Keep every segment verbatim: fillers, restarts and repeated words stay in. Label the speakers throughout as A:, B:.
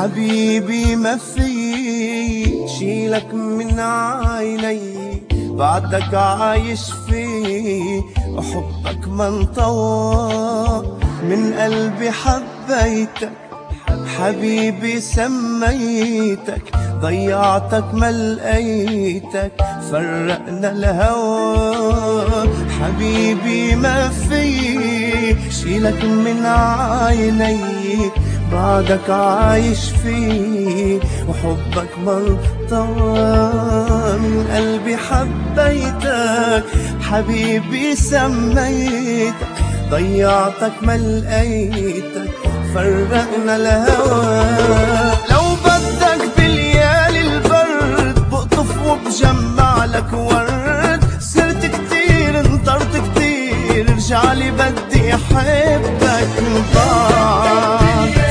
A: حبيبي ما في شيلك من عيني، بعدك عايش في وحبك ما انطوى. من قلبي حبيتك حبيبي سميتك، ضيعتك ما لقيتك فرقنا الهوى. حبيبي ما في شيلك من عيني، بعدك عايش فيه وحبك منطوى. من قلبي حبيتك حبيبي سميتك، ضيعتك ما لقيتك فرقنا الهوى. لو بدك بليالي البرد بقطف وبجمع لك ورد، صرت كتير انطرت كتير رجعلي بدي احبك بعد.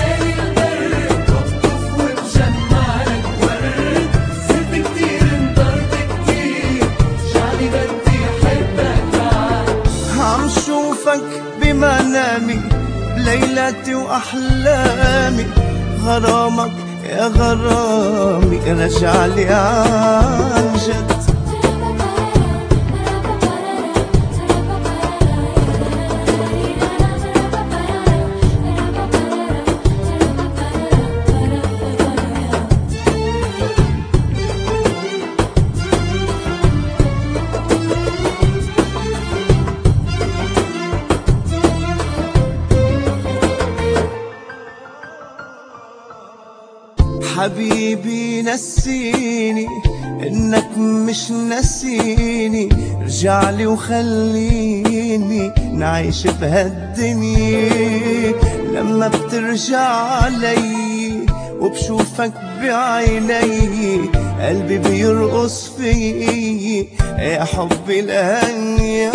A: عم شوفك بمنامي بليلاتي واحلامي، غرامك يا غرامي رجعلي عن جد. حبيبي نسيني انك مش نسيني، رجعلي وخليني نعيش بهالدنيا. لما بترجع علي وبشوفك بعيني، قلبي بيرقص فيي يا حبي الهنيا.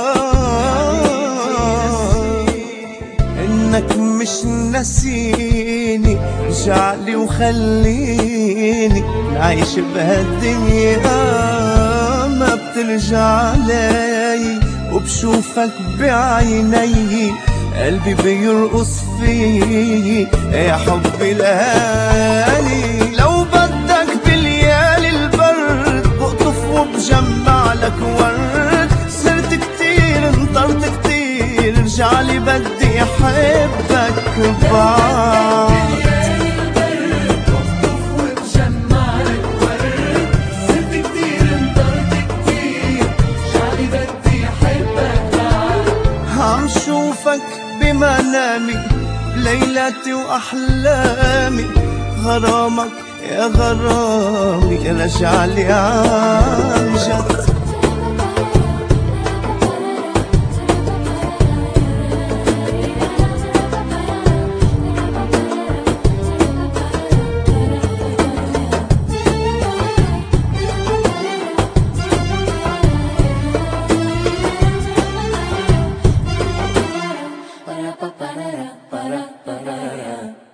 A: انك مش نسيني، رجعلي وخليني نعيش بهالدنيا. ما بترجع علي وبشوفك بعيني، قلبي بيرقص فيي يا حبي الهاني. لو بدك بليالي البرد بقطف وبجمع لك ورد، صرت كتير انطرت كتير رجعلي بدي احبك بعد. عم شوفك بمنامي بليلاتي واحلامي، غرامك يا غرامي رجعلي عن جد.
B: Para pa para para para para